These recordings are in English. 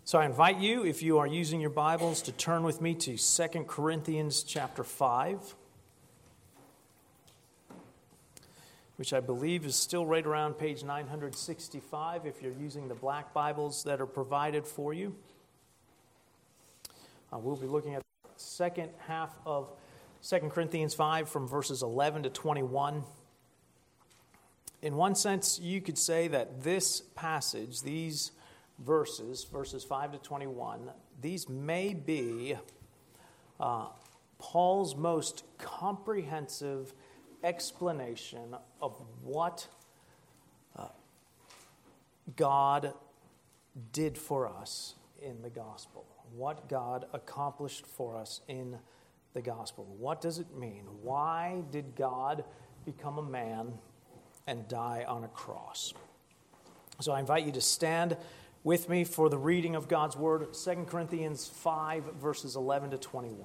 So I invite you, if you are using your Bibles, to turn with me to 2 Corinthians chapter 5, which I believe is still right around page 965 if you're using the black Bibles that are provided for you. We'll be looking at the second half of 2 Corinthians 5 from verses 11 to 21. In one sense, you could say that this passage, these verses 5 to 21, these may be Paul's most comprehensive explanation of what God did for us in the gospel, what God accomplished for us in the gospel. What does it mean? Why did God become a man and die on a cross? So I invite you to stand with me for the reading of God's Word, 2 Corinthians 5, verses 11 to 21.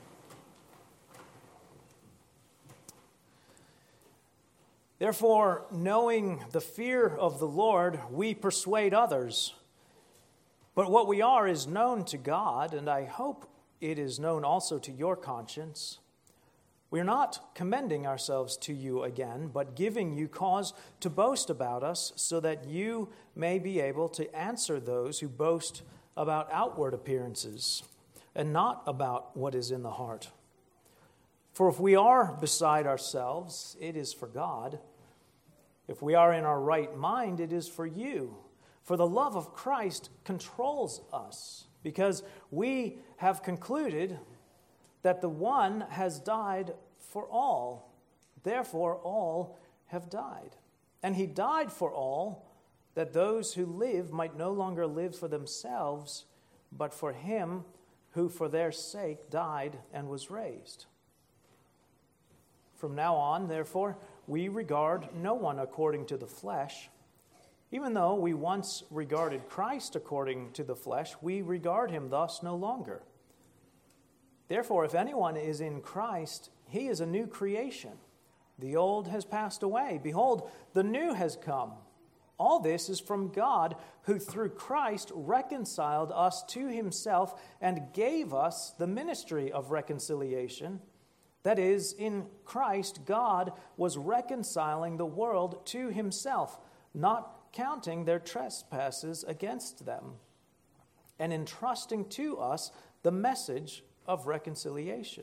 Therefore, knowing the fear of the Lord, we persuade others. But what we are is known to God, and I hope it is known also to your conscience. We are not commending ourselves to you again, but giving you cause to boast about us, so that you may be able to answer those who boast about outward appearances, and not about what is in the heart. For if we are beside ourselves, it is for God. If we are in our right mind, it is for you. For the love of Christ controls us, because we have concluded that the one has died for all. Therefore, all have died. And he died for all, that those who live might no longer live for themselves, but for him who for their sake died and was raised. From now on, therefore, we regard no one according to the flesh. Even though we once regarded Christ according to the flesh, we regard him thus no longer. Therefore, if anyone is in Christ, he is a new creation. The old has passed away. Behold, the new has come. All this is from God, who through Christ reconciled us to himself and gave us the ministry of reconciliation. That is, in Christ, God was reconciling the world to himself, not counting their trespasses against them, and entrusting to us the message of reconciliation.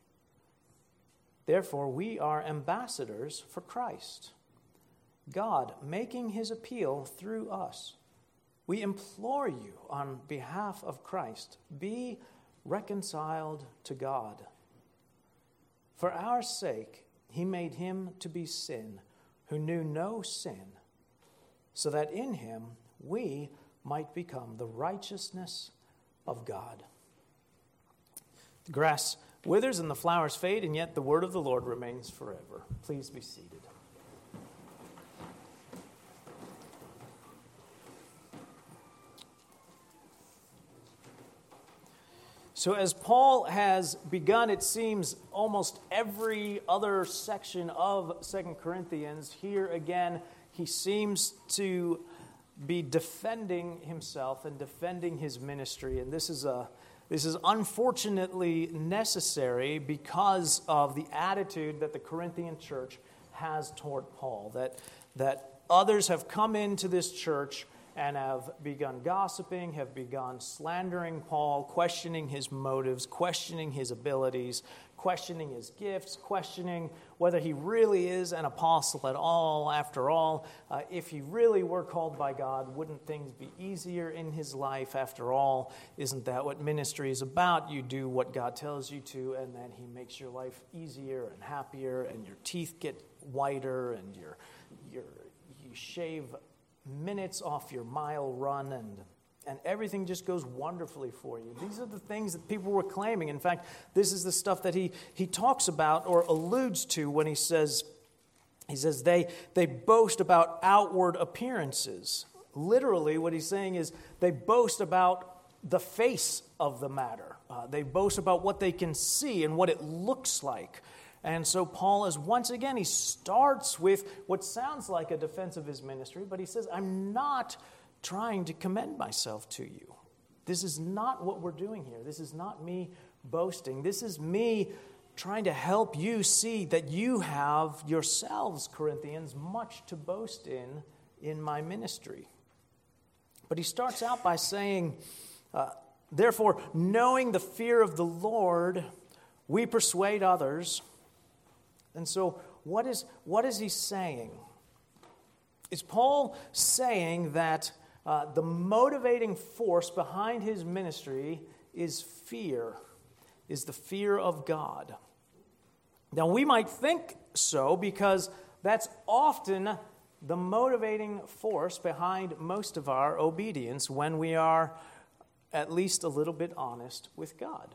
Therefore, we are ambassadors for Christ, God making his appeal through us. We implore you on behalf of Christ, be reconciled to God. For our sake, he made him to be sin, who knew no sin, so that in him we might become the righteousness of God. The grass withers and the flowers fade, and yet the word of the Lord remains forever. Please be seated. So as Paul has begun, it seems, almost every other section of 2 Corinthians, here again, he seems to be defending himself and defending his ministry. And this is unfortunately necessary because of the attitude that the Corinthian church has toward Paul, that others have come into this church and have begun gossiping, have begun slandering Paul, questioning his motives, questioning his abilities, questioning his gifts, questioning whether he really is an apostle at all. After all, if he really were called by God, wouldn't things be easier in his life? After all, isn't that what ministry is about? You do what God tells you to, and then he makes your life easier and happier, and your teeth get whiter, and you shave minutes off your mile run, and everything just goes wonderfully for you. These are the things that people were claiming. In fact, this is the stuff that he talks about or alludes to when he says they boast about outward appearances. Literally, what he's saying is they boast about the face of the matter. They boast about what they can see and what it looks like. And so Paul is, once again, he starts with what sounds like a defense of his ministry, but he says, I'm not trying to commend myself to you. This is not what we're doing here. This is not me boasting. This is me trying to help you see that you have yourselves, Corinthians, much to boast in my ministry. But he starts out by saying, therefore, knowing the fear of the Lord, we persuade others. And so what is he saying? Is Paul saying that the motivating force behind his ministry is fear, is the fear of God? Now, we might think so because that's often the motivating force behind most of our obedience when we are at least a little bit honest with God.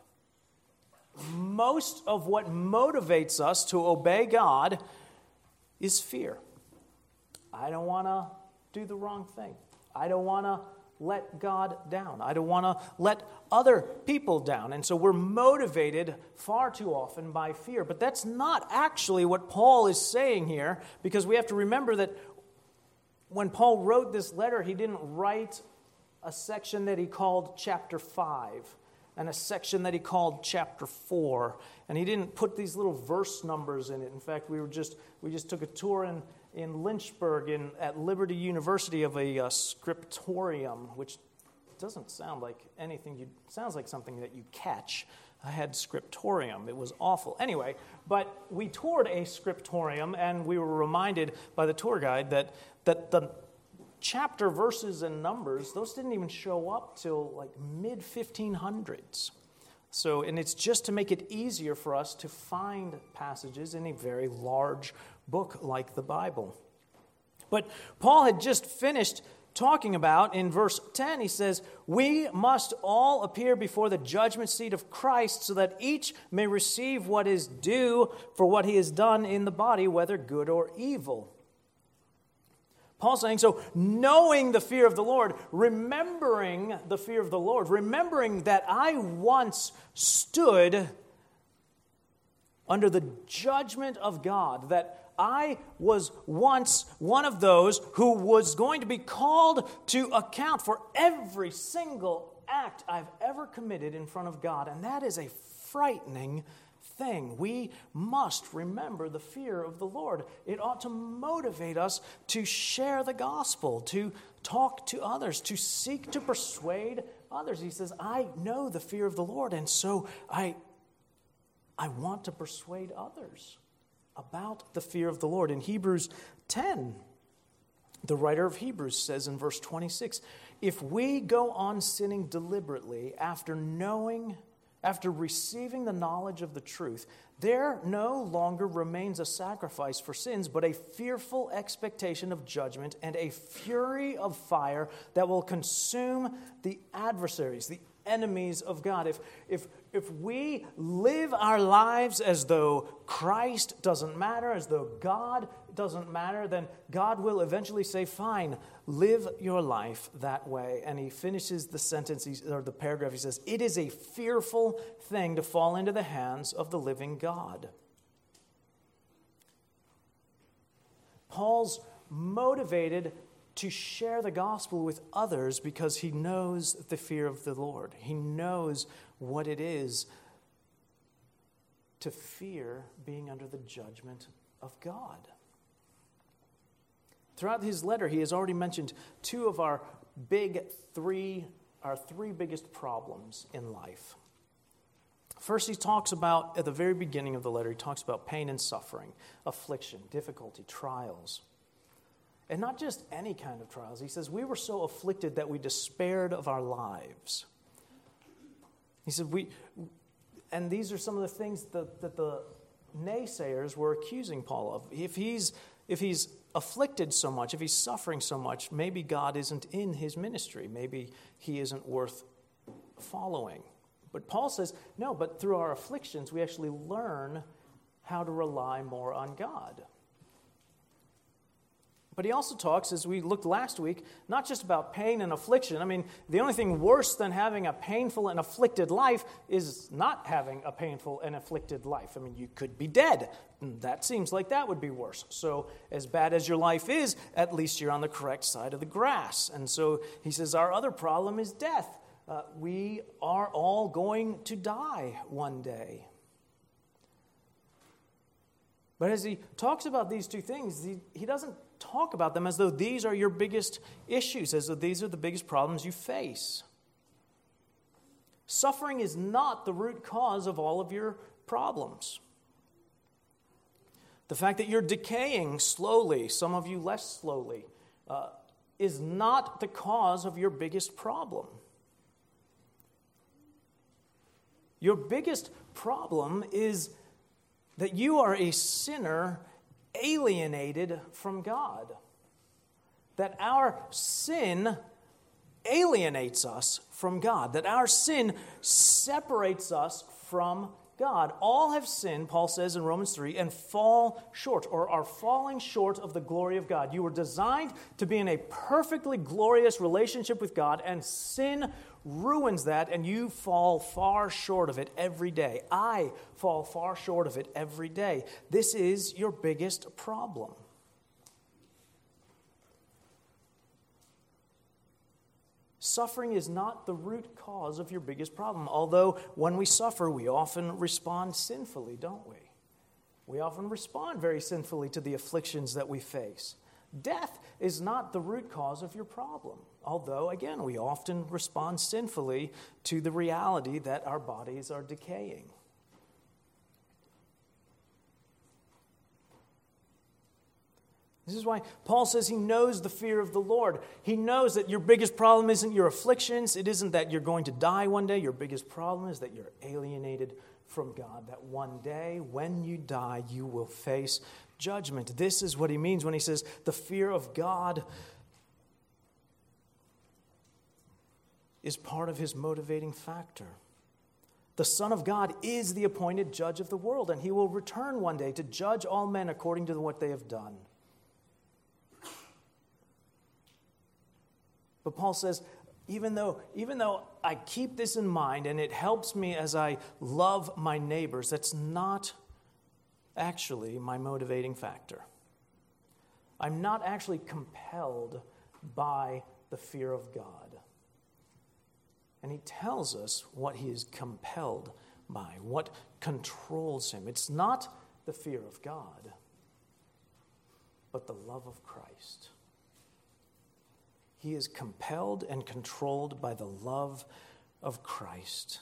Most of what motivates us to obey God is fear. I don't want to do the wrong thing. I don't want to let God down. I don't want to let other people down. And so we're motivated far too often by fear. But that's not actually what Paul is saying here, because we have to remember that when Paul wrote this letter, he didn't write a section that he called chapter 5 and a section that he called chapter 4. And he didn't put these little verse numbers in it. In fact, we just took a tour in Lynchburg at Liberty University of a scriptorium, which doesn't sound like anything. Sounds like something that you catch. I had scriptorium. It was awful. Anyway, but we toured a scriptorium, and we were reminded by the tour guide that the chapter verses and numbers, those didn't even show up till like mid-1500s. So, and it's just to make it easier for us to find passages in a very large book like the Bible. But Paul had just finished talking about, in verse 10, he says, we must all appear before the judgment seat of Christ so that each may receive what is due for what he has done in the body, whether good or evil. Paul's saying, so knowing the fear of the Lord, remembering the fear of the Lord, remembering that I once stood under the judgment of God, that I was once one of those who was going to be called to account for every single act I've ever committed in front of God. And that is a frightening thing. We must remember the fear of the Lord. It ought to motivate us to share the gospel, to talk to others, to seek to persuade others. He says, I know the fear of the Lord, and so I want to persuade others about the fear of the Lord. In Hebrews 10, the writer of Hebrews says in verse 26, if we go on sinning deliberately after receiving the knowledge of the truth, there no longer remains a sacrifice for sins, but a fearful expectation of judgment and a fury of fire that will consume the adversaries, the enemies of God. If we live our lives as though Christ doesn't matter, as though God doesn't matter, then God will eventually say, fine, live your life that way. And he finishes the sentence, or the paragraph, he says, it is a fearful thing to fall into the hands of the living God. Paul's motivated to share the gospel with others because he knows the fear of the Lord. He knows what it is to fear being under the judgment of God. Throughout his letter, he has already mentioned two of our three biggest problems in life. First, he talks about, at the very beginning of the letter, he talks about pain and suffering, affliction, difficulty, trials. And not just any kind of trials. He says, we were so afflicted that we despaired of our lives. He said, and these are some of the things that the naysayers were accusing Paul of. If he's afflicted so much, if he's suffering so much, maybe God isn't in his ministry. Maybe he isn't worth following. But Paul says, no, but through our afflictions, we actually learn how to rely more on God. But he also talks, as we looked last week, not just about pain and affliction. I mean, the only thing worse than having a painful and afflicted life is not having a painful and afflicted life. I mean, you could be dead. That seems like that would be worse. So as bad as your life is, at least you're on the correct side of the grass. And so he says, our other problem is death. we are all going to die one day. But as he talks about these two things, he doesn't talk about them as though these are your biggest issues, as though these are the biggest problems you face. Suffering is not the root cause of all of your problems. The fact that you're decaying slowly, some of you less slowly, is not the cause of your biggest problem. Your biggest problem is that you are a sinner alienated from God. That our sin alienates us from God. That our sin separates us from God. All have sinned, Paul says in Romans 3, and fall short, or are falling short of the glory of God. You were designed to be in a perfectly glorious relationship with God, and sin ruins that, and you fall far short of it every day. I fall far short of it every day. This is your biggest problem. Suffering is not the root cause of your biggest problem, although when we suffer, we often respond sinfully, don't we? We often respond very sinfully to the afflictions that we face. Death is not the root cause of your problem, although, again, we often respond sinfully to the reality that our bodies are decaying. This is why Paul says he knows the fear of the Lord. He knows that your biggest problem isn't your afflictions. It isn't that you're going to die one day. Your biggest problem is that you're alienated from God. That one day, when you die, you will face judgment. This is what he means when he says the fear of God is part of his motivating factor. The Son of God is the appointed judge of the world, and he will return one day to judge all men according to what they have done. But Paul says, even though I keep this in mind and it helps me as I love my neighbors, that's not actually my motivating factor. I'm not actually compelled by the fear of God. And he tells us what he is compelled by, what controls him. It's not the fear of God, but the love of Christ. He is compelled and controlled by the love of Christ.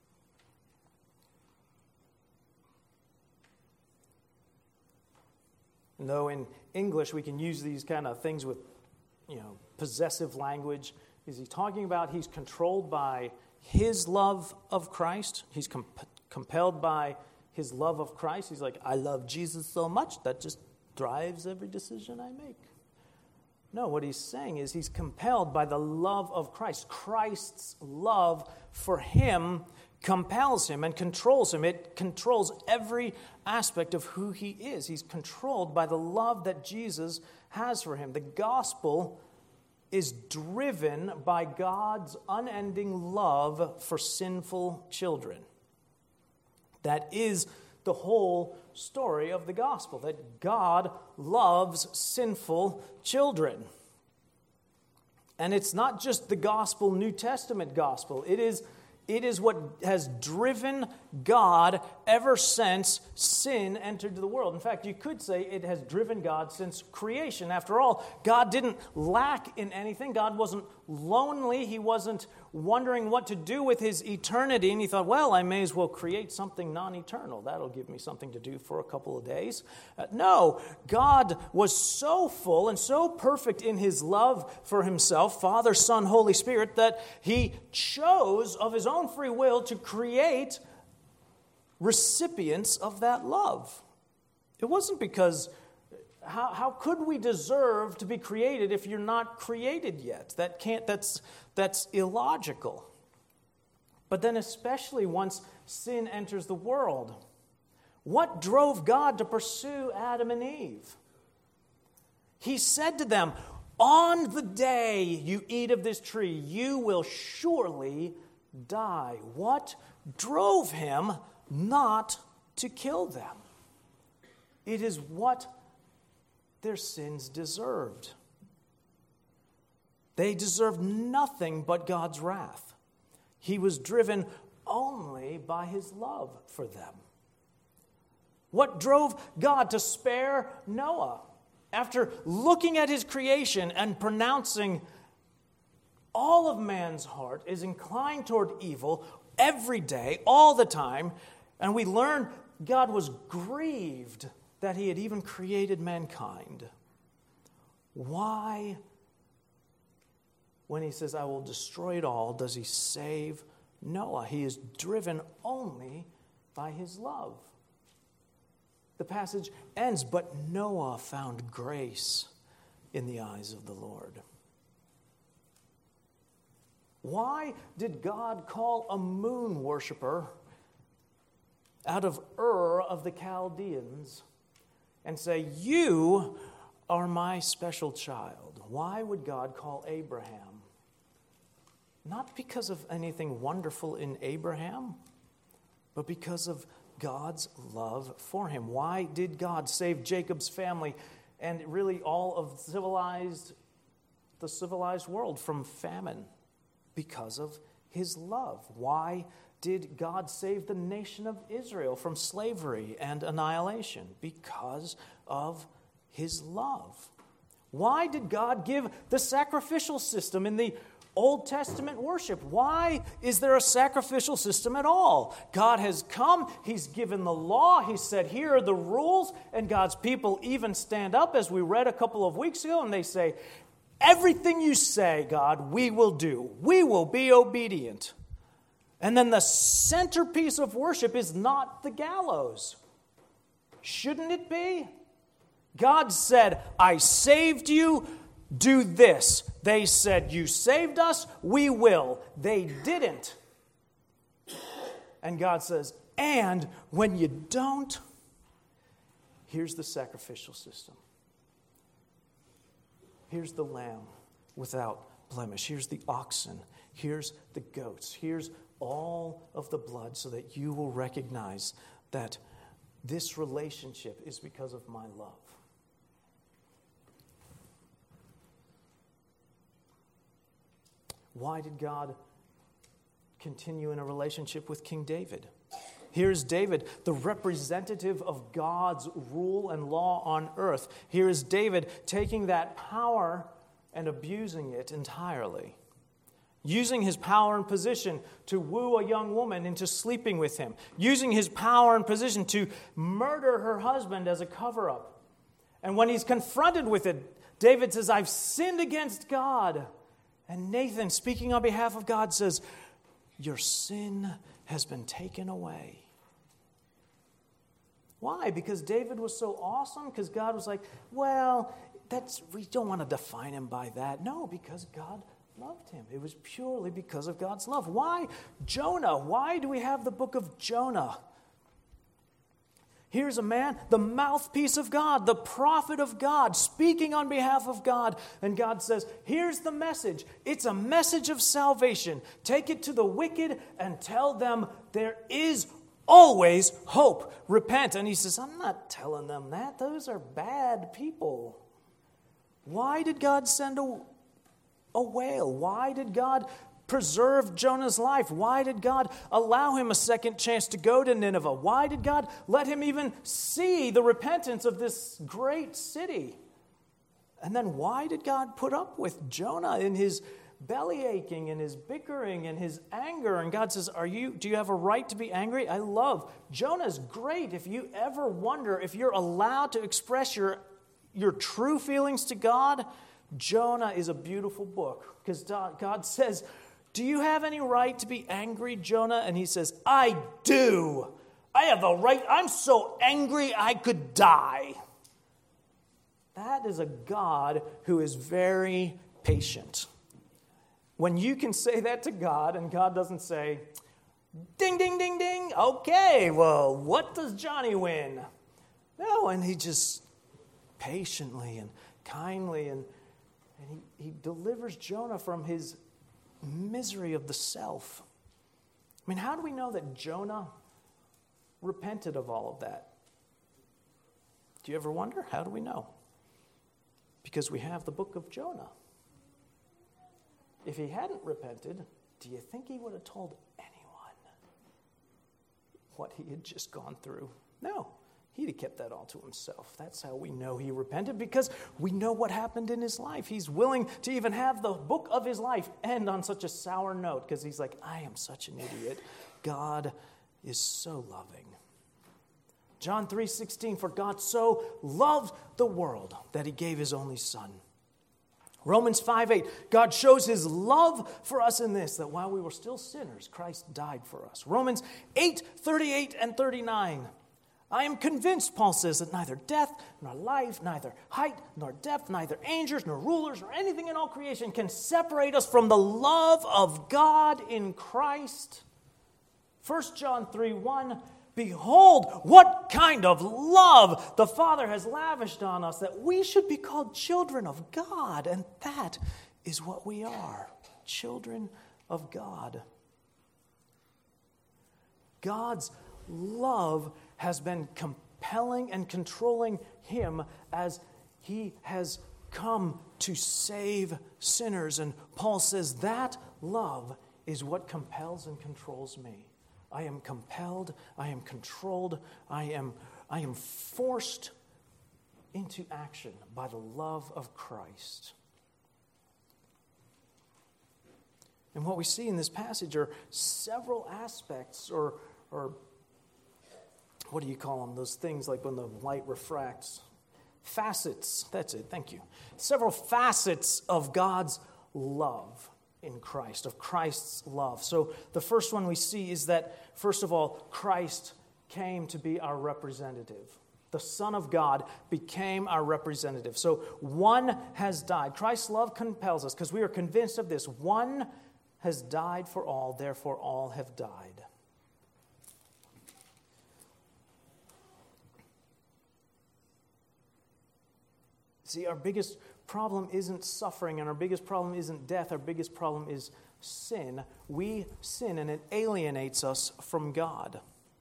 And though in English we can use these kind of things with, possessive language, is he talking about he's controlled by his love of Christ? He's compelled by his love of Christ. He's like, I love Jesus so much that just drives every decision I make. No, what he's saying is he's compelled by the love of Christ. Christ's love for him compels him and controls him. It controls every aspect of who he is. He's controlled by the love that Jesus has for him. The gospel is driven by God's unending love for sinful children. That is the whole story of the gospel, that God loves sinful children. And it's not just the gospel, New Testament gospel. It is what has driven God ever since sin entered the world. In fact, you could say it has driven God since creation. After all, God didn't lack in anything. God wasn't lonely. He wasn't wondering what to do with his eternity. And he thought, well, I may as well create something non-eternal. That'll give me something to do for a couple of days. No, God was so full and so perfect in his love for himself, Father, Son, Holy Spirit, that he chose of his own free will to create recipients of that love. It wasn't because how could we deserve to be created if you're not created yet? That's illogical. But then especially once sin enters the world, what drove God to pursue Adam and Eve? He said to them, on the day you eat of this tree, you will surely die. What drove him not to kill them? It is what their sins deserved. They deserved nothing but God's wrath. He was driven only by his love for them. What drove God to spare Noah? After looking at his creation and pronouncing all of man's heart is inclined toward evil every day, all the time, and we learn God was grieved that he had even created mankind. Why, when he says, I will destroy it all, does he save Noah? He is driven only by his love. The passage ends, but Noah found grace in the eyes of the Lord. Why did God call a moon worshiper out of Ur of the Chaldeans and say, you are my special child? Why would God call Abraham? Not because of anything wonderful in Abraham, but because of God's love for him. Why did God save Jacob's family and really all of the civilized world from famine? Because of his love. Why did God save the nation of Israel from slavery and annihilation? Because of his love. Why did God give the sacrificial system in the Old Testament worship? Why is there a sacrificial system at all? God has come, he's given the law, he said, here are the rules, and God's people even stand up, as we read a couple of weeks ago, and they say, everything you say, God, we will do. We will be obedient. And then the centerpiece of worship is not the gallows. Shouldn't it be? God said, I saved you, do this. They said, you saved us, we will. They didn't. And God says, and when you don't, here's the sacrificial system. Here's the lamb without blemish. Here's the oxen. Here's the goats. Here's all of the blood so that you will recognize that this relationship is because of my love. Why did God continue in a relationship with King David? Here's David, the representative of God's rule and law on earth. Here is David taking that power and abusing it entirely. Using his power and position to woo a young woman into sleeping with him. Using his power and position to murder her husband as a cover-up. And when he's confronted with it, David says, I've sinned against God. And Nathan, speaking on behalf of God, says, your sin has been taken away. Why? Because David was so awesome? Because God was like, well, we don't want to define him by that. No, because God loved him. It was purely because of God's love. Why Jonah? Why do we have the book of Jonah? Here's a man, the mouthpiece of God, the prophet of God, speaking on behalf of God. And God says, here's the message. It's a message of salvation. Take it to the wicked and tell them there is always hope. Repent. And he says, I'm not telling them that. Those are bad people. Why did God send a whale? Why did God preserve Jonah's life? Why did God allow him a second chance to go to Nineveh? Why did God let him even see the repentance of this great city? And then why did God put up with Jonah in his belly aching and his bickering and his anger? And God says, do you have a right to be angry? I love Jonah's great. If you ever wonder if you're allowed to express your true feelings to God, Jonah is a beautiful book, because God says, do you have any right to be angry, Jonah? And he says, I do. I have the right. I'm so angry I could die. That is a God who is very patient. When you can say that to God and God doesn't say, ding, ding, ding, ding, okay, well, what does Johnny win? No, and he just patiently and kindly and he delivers Jonah from his misery of the self. I mean, how do we know that Jonah repented of all of that? Do you ever wonder? How do we know? Because we have the book of Jonah. If he hadn't repented, do you think he would have told anyone what he had just gone through? No. He'd have kept that all to himself. That's how we know he repented, because we know what happened in his life. He's willing to even have the book of his life end on such a sour note, because he's like, I am such an idiot. God is so loving. John 3:16, for God so loved the world that he gave his only Son. Romans 5:8, God shows his love for us in this, that while we were still sinners, Christ died for us. Romans 8:38 and 39, I am convinced, Paul says, that neither death nor life, neither height nor depth, neither angels nor rulers nor anything in all creation can separate us from the love of God in Christ. 1 John 3:1, behold, what kind of love the Father has lavished on us, that we should be called children of God. And that is what we are, children of God. God's love has been compelling and controlling him as he has come to save sinners. And Paul says that love is what compels and controls me. I am compelled, I am controlled, I am forced into action by the love of Christ. And what we see in this passage are several aspects, or what do you call them? Those things like when the light refracts. Facets, that's it, thank you. Several facets of God's love in Christ, of Christ's love. So the first one we see is that, first of all, Christ came to be our representative. The Son of God became our representative. So one has died. Christ's love compels us because we are convinced of this. One has died for all, therefore all have died. See, our biggest problem isn't suffering, and our biggest problem isn't death. Our biggest problem is sin. We sin, and it alienates us from God.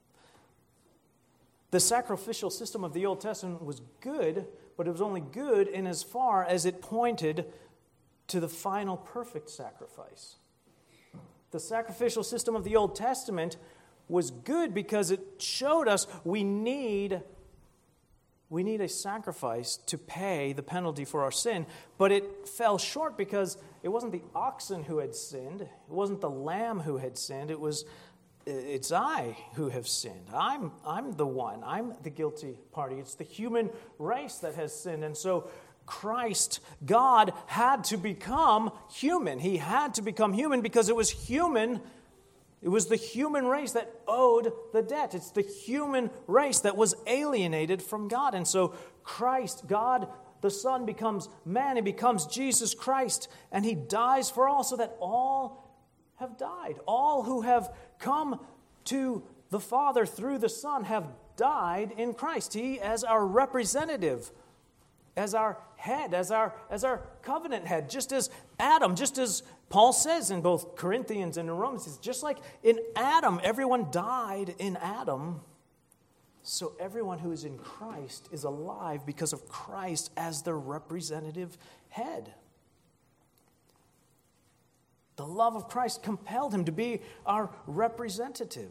The sacrificial system of the Old Testament was good, but it was only good in as far as it pointed to the final perfect sacrifice. The sacrificial system of the Old Testament was good because it showed us we need a sacrifice to pay the penalty for our sin, but it fell short because it wasn't the oxen who had sinned, it wasn't the lamb who had sinned, it's I who have sinned. I'm the one. I'm the guilty party. It's the human race that has sinned. And so Christ, God, had to become human. He had to become human because it was human. It was the human race that owed the debt. It's the human race that was alienated from God. And so Christ, God, the Son, becomes man. He becomes Jesus Christ. And he dies for all so that all have died. All who have come to the Father through the Son have died in Christ. He, as our representative, as our head, as our covenant head, just as Adam, just as Paul says in both Corinthians and in Romans, it's just like in Adam, everyone died in Adam. So everyone who is in Christ is alive because of Christ as their representative head. The love of Christ compelled him to be our representative.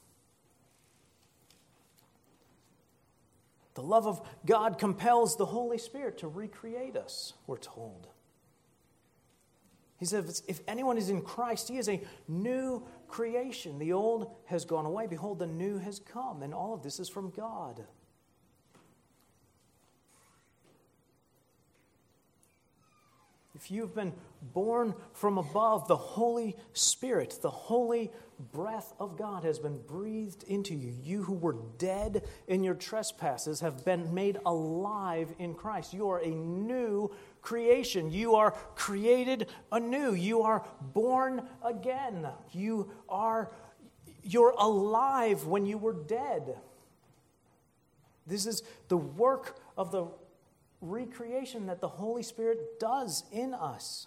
The love of God compels the Holy Spirit to recreate us, we're told. He says, if anyone is in Christ, he is a new creation. The old has gone away. Behold, the new has come. And all of this is from God. If you've been born from above, the Holy Spirit, the holy breath of God has been breathed into you. You who were dead in your trespasses have been made alive in Christ. You are a new creation. You are created anew. You are born again. You're alive when you were dead. This is the work of the recreation that the Holy Spirit does in us.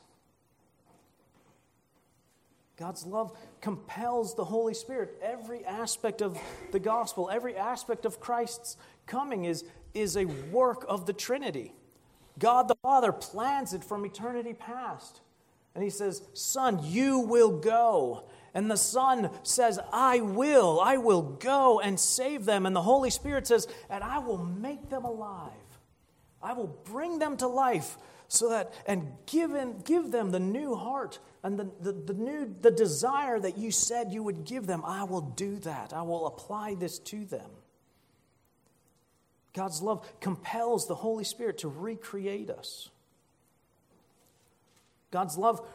God's love compels the Holy Spirit. Every aspect of the gospel, every aspect of Christ's coming is a work of the Trinity. God the Father plans it from eternity past. And he says, son, you will go. And the Son says, I will go and save them. And the Holy Spirit says, and I will make them alive. I will bring them to life so that, and give them the new heart and the desire that you said you would give them. I will do that. I will apply this to them. God's love compels the Holy Spirit to recreate us. God's love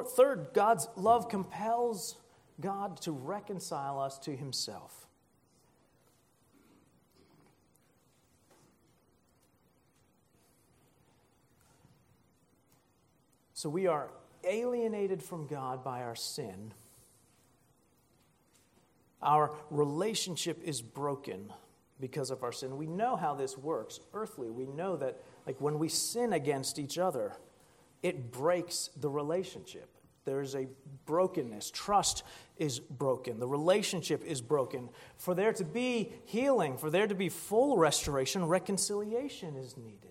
compels God to reconcile us to himself. So we are alienated from God by our sin. Our relationship is broken because of our sin. We know how this works earthly. We know that when we sin against each other, it breaks the relationship. There's a brokenness. Trust is broken. The relationship is broken. For there to be healing, for there to be full restoration, reconciliation is needed.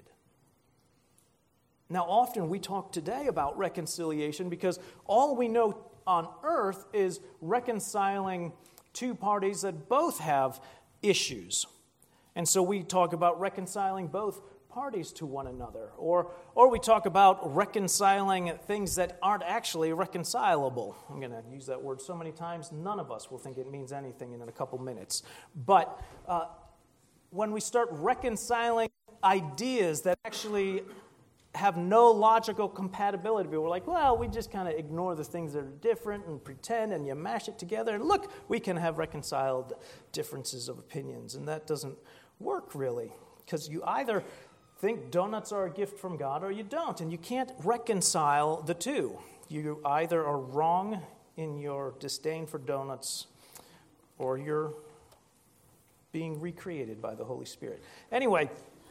Now, often we talk today about reconciliation because all we know on earth is reconciling two parties that both have issues. And so we talk about reconciling both parties to one another. Or we talk about reconciling things that aren't actually reconcilable. I'm going to use that word so many times, none of us will think it means anything in a couple minutes. But when we start reconciling ideas that actually have no logical compatibility, we're like, well, we just kind of ignore the things that are different and pretend, and you mash it together, and look, we can have reconciled differences of opinions. And that doesn't work, really, because you either think donuts are a gift from God or you don't, and you can't reconcile the two. You either are wrong in your disdain for donuts or you're being recreated by the Holy Spirit. Anyway,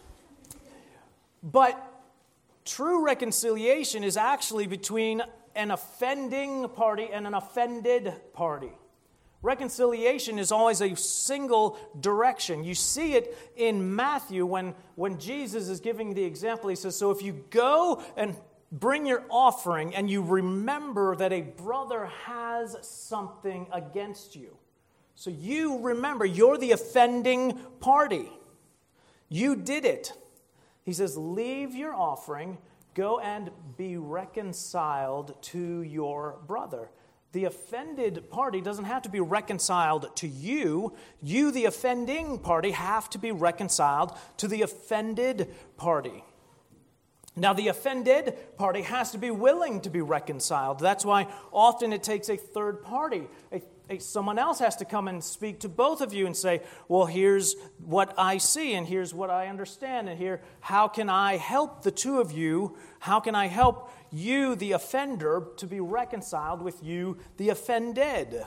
but true reconciliation is actually between an offending party and an offended party. Reconciliation is always a single direction. You see it in Matthew when Jesus is giving the example. He says, so if you go and bring your offering and you remember that a brother has something against you. So you remember you're the offending party. You did it. He says, leave your offering, go and be reconciled to your brother. The offended party doesn't have to be reconciled to you. You, the offending party, have to be reconciled to the offended party. Now, the offended party has to be willing to be reconciled. That's why often it takes a third party. Someone else has to come and speak to both of you and say, well, here's what I see, and here's what I understand, and here, how can I help the two of you? How can I help you, the offender, to be reconciled with you, the offended?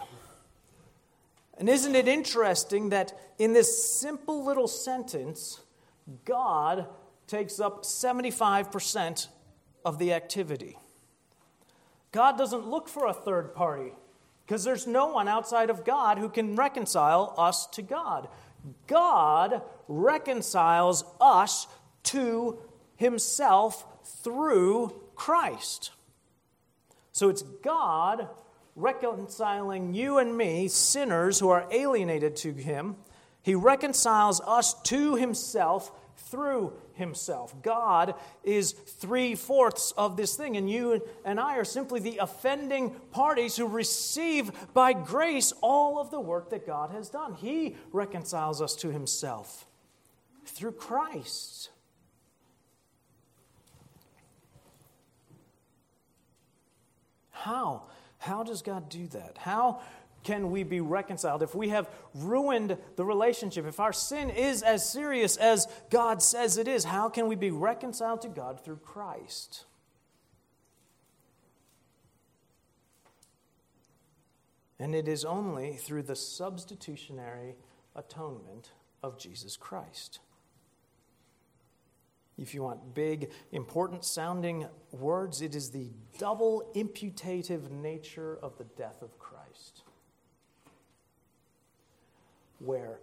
And isn't it interesting that in this simple little sentence, God takes up 75% of the activity? God doesn't look for a third party because there's no one outside of God who can reconcile us to God. God reconciles us to himself through Christ. So it's God reconciling you and me, sinners who are alienated to him. He reconciles us to himself through himself. God is 3/4 of this thing, and you and I are simply the offending parties who receive by grace all of the work that God has done. He reconciles us to himself through Christ. How? How does God do that? How can we be reconciled? If we have ruined the relationship, if our sin is as serious as God says it is, how can we be reconciled to God through Christ? And it is only through the substitutionary atonement of Jesus Christ. If you want big, important sounding words, it is the double imputative nature of the death of Christ. Where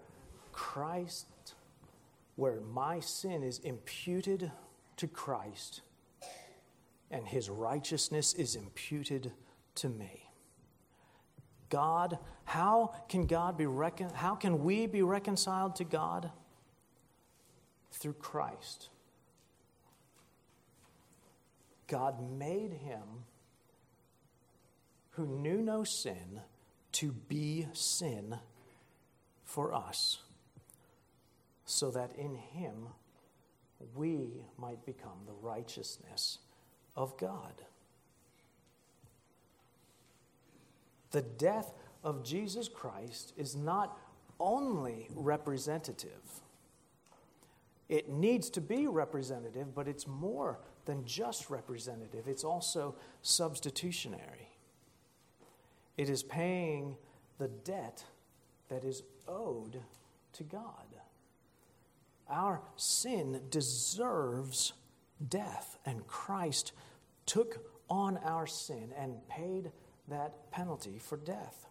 my sin is imputed to Christ, and his righteousness is imputed to me. God, how can we be reconciled to God? Through Christ. God made him who knew no sin to be sin for us, so that in him we might become the righteousness of God. The death of Jesus Christ is not only representative. It needs to be representative, but it's more than just representative. It's also substitutionary. It is paying the debt that is owed to God. Our sin deserves death, and Christ took on our sin and paid that penalty for death.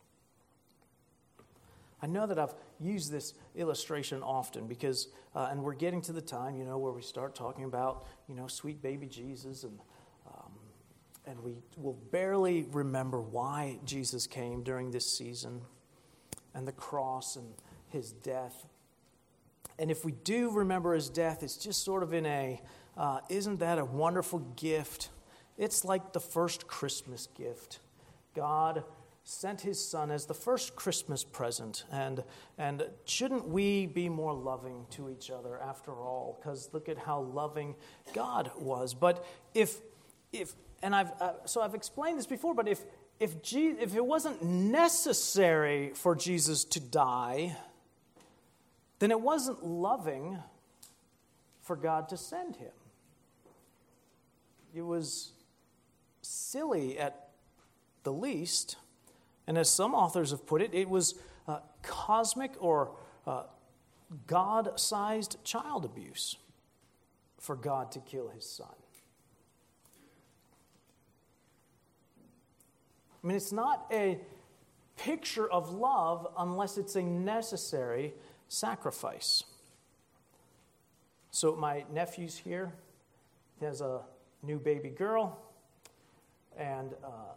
I know that I've used this illustration often because, and we're getting to the time, where we start talking about, sweet baby Jesus, and we will barely remember why Jesus came during this season, and the cross and his death. And if we do remember his death, it's just sort of in isn't that a wonderful gift? It's like the first Christmas gift. God sent his son as the first Christmas present. And shouldn't we be more loving to each other after all? Because look at how loving God was. But if I've explained this before, but if it wasn't necessary for Jesus to die, then it wasn't loving for God to send him. It was silly at the least. And as some authors have put it, it was cosmic or God-sized child abuse for God to kill his son. I mean, it's not a picture of love unless it's a necessary sacrifice. So my nephew's here. He has a new baby girl. And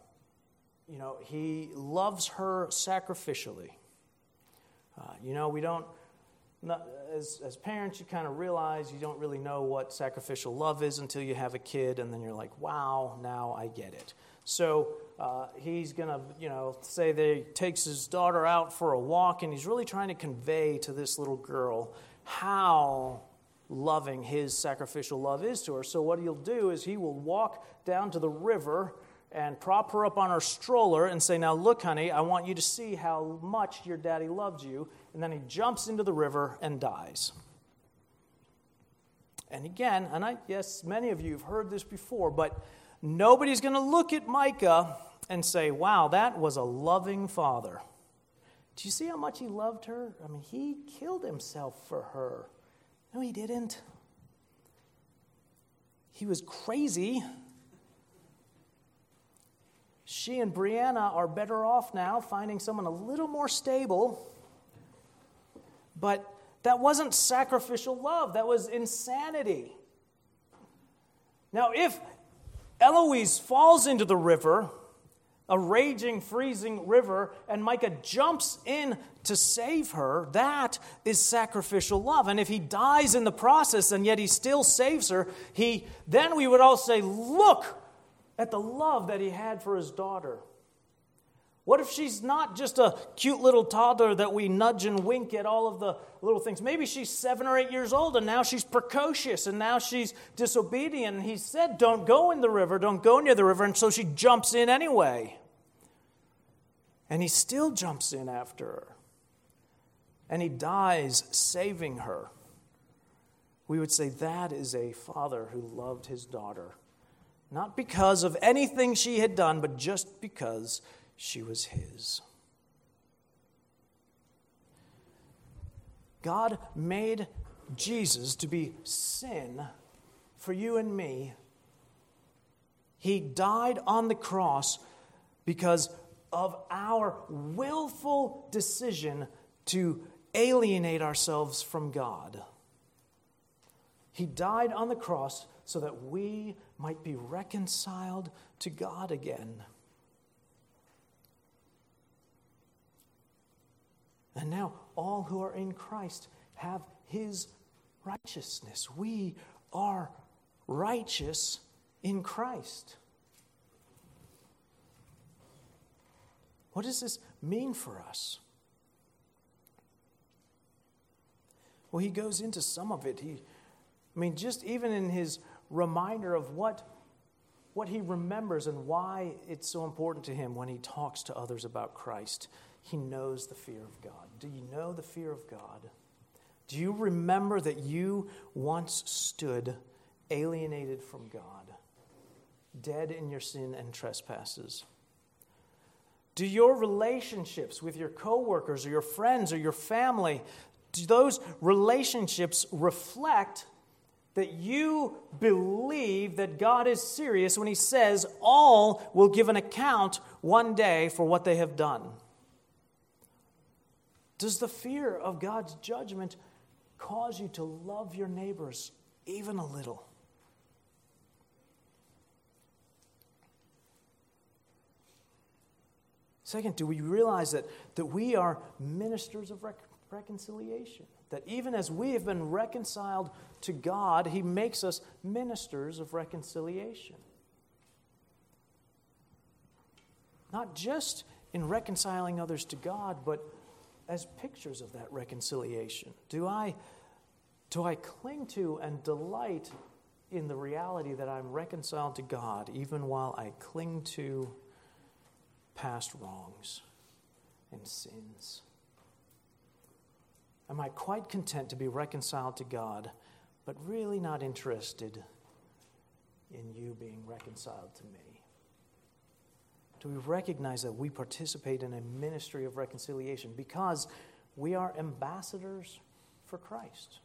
he loves her sacrificially. We don't, as parents, you kind of realize you don't really know what sacrificial love is until you have a kid, and then you're like, wow, now I get it. So he's going to, say that he takes his daughter out for a walk, and he's really trying to convey to this little girl how loving his sacrificial love is to her. So what he'll do is he will walk down to the river and prop her up on her stroller and say, now look, honey, I want you to see how much your daddy loved you. And then he jumps into the river and dies. And again, yes, many of you have heard this before, but nobody's going to look at Micah and say, wow, that was a loving father. Do you see how much he loved her? I mean, he killed himself for her. No, he didn't. He was crazy. She and Brianna are better off now, finding someone a little more stable. But that wasn't sacrificial love. That was insanity. Now, if Eloise falls into the river, a raging, freezing river, and Micah jumps in to save her, that is sacrificial love. And if he dies in the process and yet he still saves her, then we would all say, look at the love that he had for his daughter. What if she's not just a cute little toddler that we nudge and wink at all of the little things? Maybe she's 7 or 8 years old and now she's precocious and now she's disobedient. And he said, don't go in the river, don't go near the river. And so she jumps in anyway. And he still jumps in after her. And he dies saving her. We would say that is a father who loved his daughter. Not because of anything she had done, but just because she was his. God made Jesus to be sin for you and me. He died on the cross because of our willful decision to alienate ourselves from God. He died on the cross so that we might be reconciled to God again. And now all who are in Christ have his righteousness. We are righteous in Christ. What does this mean for us? Well, he goes into some of it. Just even in his reminder of what he remembers and why it's so important to him when he talks to others about Christ. He knows the fear of God. Do you know the fear of God? Do you remember that you once stood alienated from God, dead in your sin and trespasses? Do your relationships with your coworkers or your friends or your family, do those relationships reflect that you believe that God is serious when he says all will give an account one day for what they have done? Does the fear of God's judgment cause you to love your neighbors even a little? Second, do we realize that we are ministers of reconciliation? That even as we have been reconciled to God, he makes us ministers of reconciliation. Not just in reconciling others to God, but as pictures of that reconciliation. Do I cling to and delight in the reality that I'm reconciled to God, even while I cling to past wrongs and sins? Am I quite content to be reconciled to God, but really not interested in you being reconciled to me? Do we recognize that we participate in a ministry of reconciliation because we are ambassadors for Christ?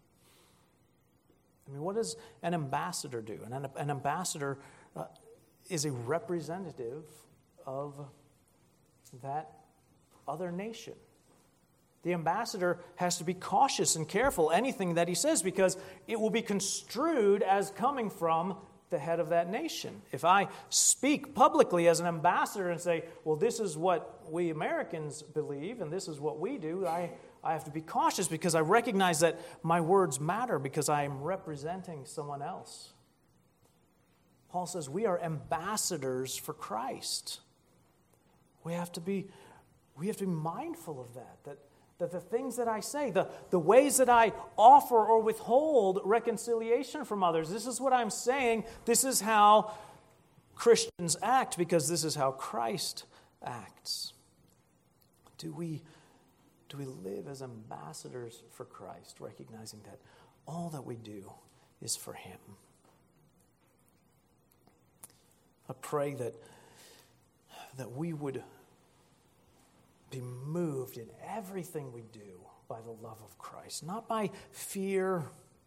What does an ambassador do? An ambassador is a representative of that other nation. The ambassador has to be cautious and careful anything that he says because it will be construed as coming from the head of that nation. If I speak publicly as an ambassador and say, well, this is what we Americans believe and this is what we do, I have to be cautious because I recognize that my words matter because I am representing someone else. Paul says we are ambassadors for Christ. We have to be mindful of that the things that I say, the ways that I offer or withhold reconciliation from others, this is what I'm saying. This is how Christians act because this is how Christ acts. Do we live as ambassadors for Christ, recognizing that all that we do is for him? I pray that we would be moved in everything we do by the love of Christ. Not by fear,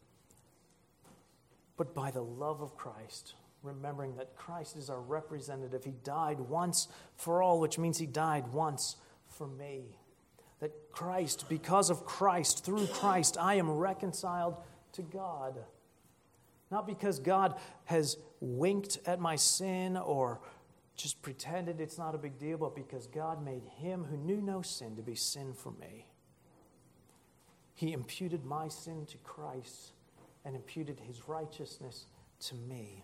but by the love of Christ. Remembering that Christ is our representative. He died once for all, which means he died once for me. That Christ, because of Christ, through Christ, I am reconciled to God. Not because God has winked at my sin or just pretended it's not a big deal, but because God made him who knew no sin to be sin for me. He imputed my sin to Christ and imputed his righteousness to me.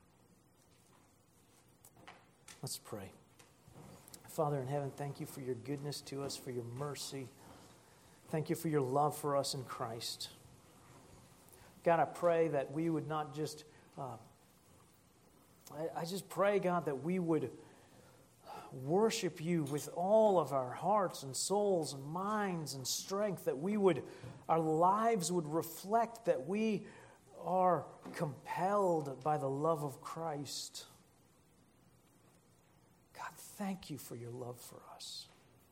Let's pray. Father in heaven, thank you for your goodness to us, for your mercy. Thank you for your love for us in Christ. God, I pray that we would not just... I just pray, God, that we would worship you with all of our hearts and souls and minds and strength, that our lives would reflect that we are compelled by the love of Christ. God, thank you for your love for us.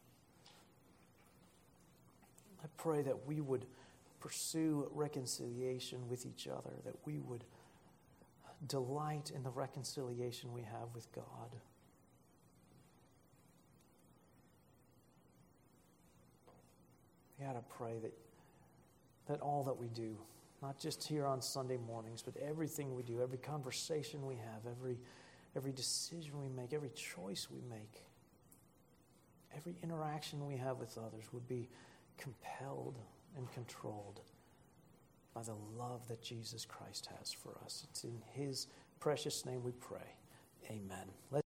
I pray that we would pursue reconciliation with each other, that we would delight in the reconciliation we have with God. God, I pray that all that we do not just here on Sunday mornings, but everything we do, every conversation we have, every decision we make, every choice we make, every interaction we have with others would be compelled and controlled by the love that Jesus Christ has for us. It's in His precious name we pray. Amen.